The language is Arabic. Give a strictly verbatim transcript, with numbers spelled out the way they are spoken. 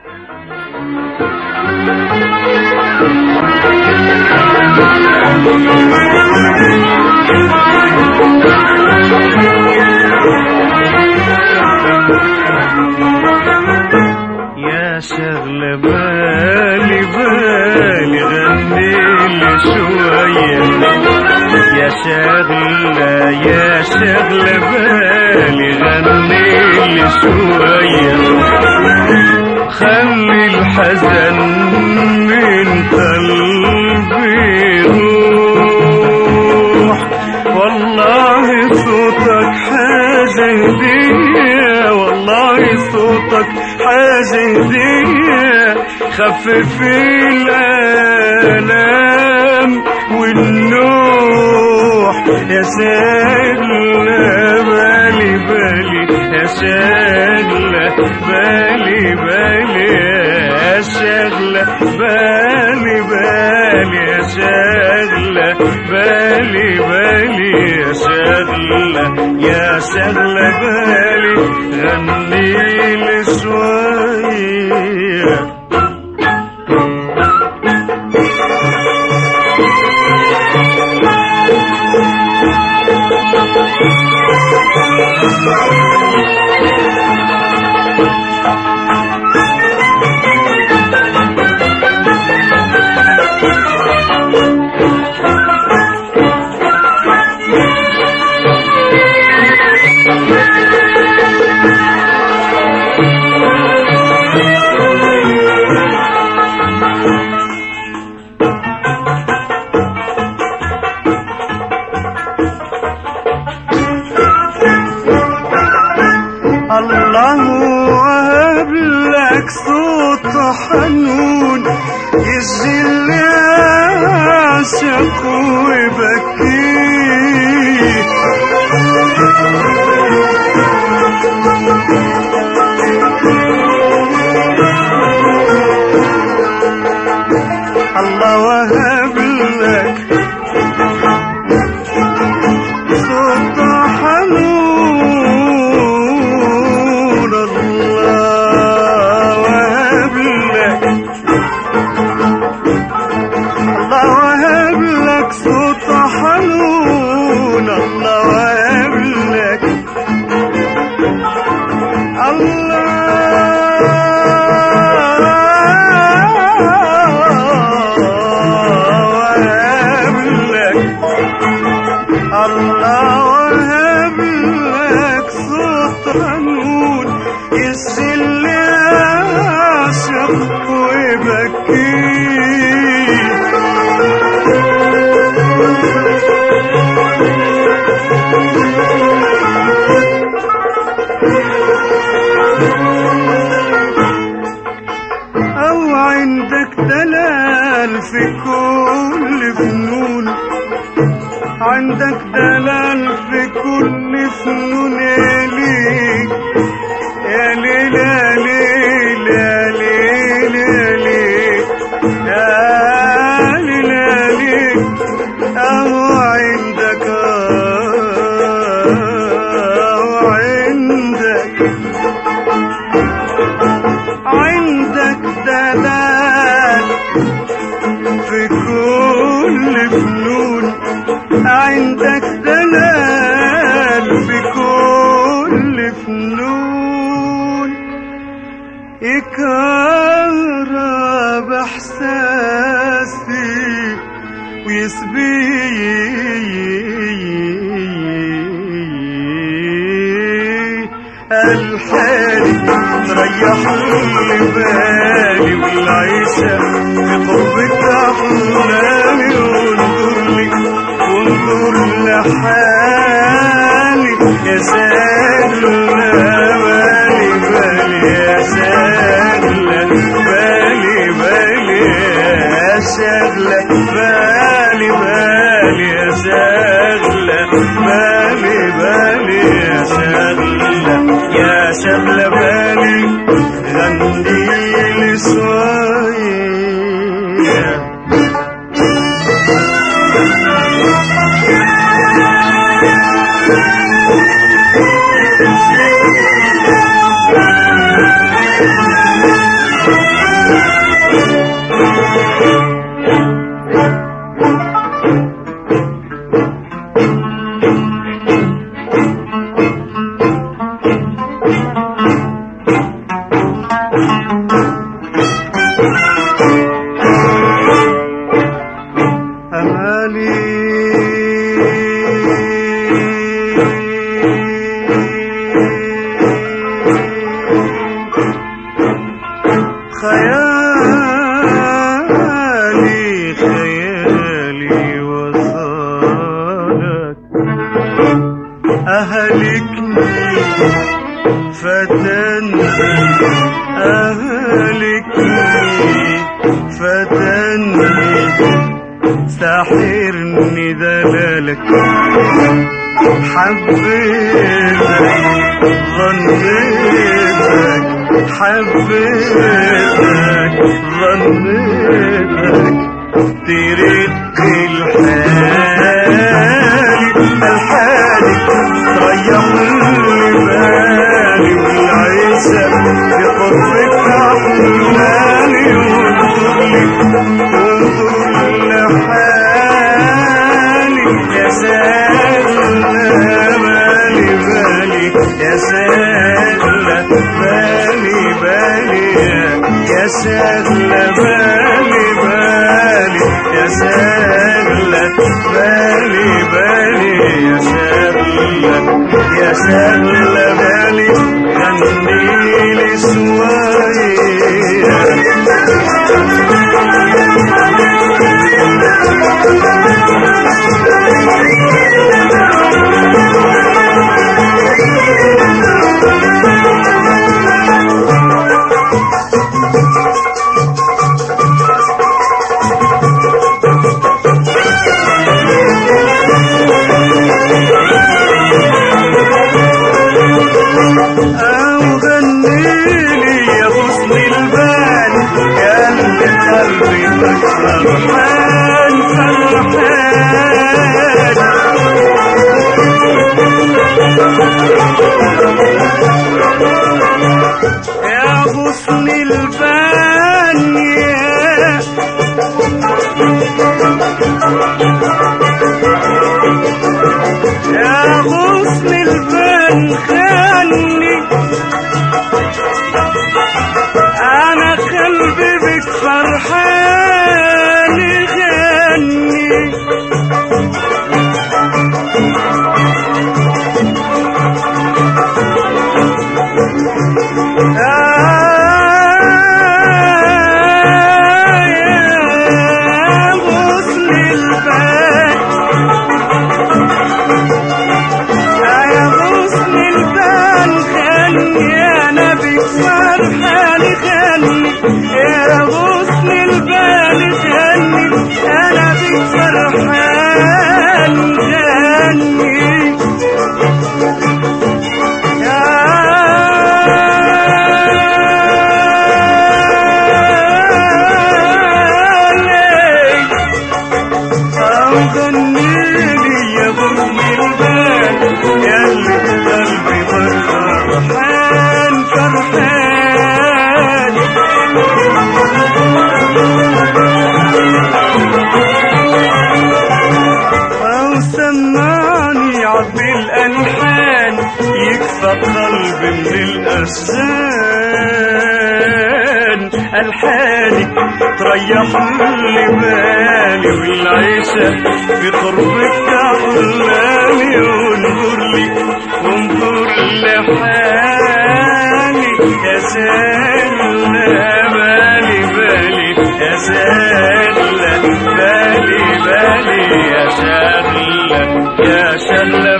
يا شغلة بالي بالي غنيلي شوية، يا شغلة يا شغلة بالي غنيلي شوية، خلي الحزن من قلبي يروح، والله صوتك حاجة هدية، والله صوتك حاجة هدية، خفف الآلام والنوح، يا شغلة بالي بالي يا شغلة بالي بالي يا شغلة بالي بالي يا شغلة بالي بالي يا شغلة يا شغلة بالي غنيلي شوية. الله وهب لك صوت حنون يجي اللي عاشق ويبكيه، الله وهب لك صوت حنون، الله وهب لك الله وهب لك صوت حنون، الله وهب لك الله وهب لك الله وهب لك صوت حنون يجي اللي عاشق ويبكيه، أو عندك دلال في كل فنون، عندك دلال في كل فنون، يا ليل يا ليل يا ليل يا ليل يا ليل يا ليل، أو عندك أو عندك عندك دلال في كل فنون، عندك دلال في كل فنون، يكهرب احساسي ويسبي الحالي، تريح لي بالي والعيشة في قربك أحلامي، وانظر لي وانظر لحالي يا شغلة بالي بالي يا شغلة بالي بالي يا شغلة بالي بالي يا شغلة بالي بالي يا شغلة يا شغلة بالي غنيلي شوية. خيالي خيالي وصالك أهلكني فتني أهلكني فتني ساحرني دلالك حبيتك ظنيتك حبيتك ظنيتك ترق الحالي الحالي تريح لي بالي والعيشة بقربك عقلاني وانظر لي وانظر لحالي يا سادلة بالي بالي يا سادلة بالي بالي يا سادلة بالي بالي يا سادلة بالي بالي يا سادلة يا سادلة بالي غنيلي شوية فرحان فرحان يا غصن البان يا غصن البان خاني أنا قلبي بك فرحان غني قلبي من الأحزان ألحاني تريح لي بالي والعيشة بقربك عقلاني وانظر لي وانظر لحالي يا سادلة بالي بالي يا سادلة بالي بالي يا سادلة يا سادلة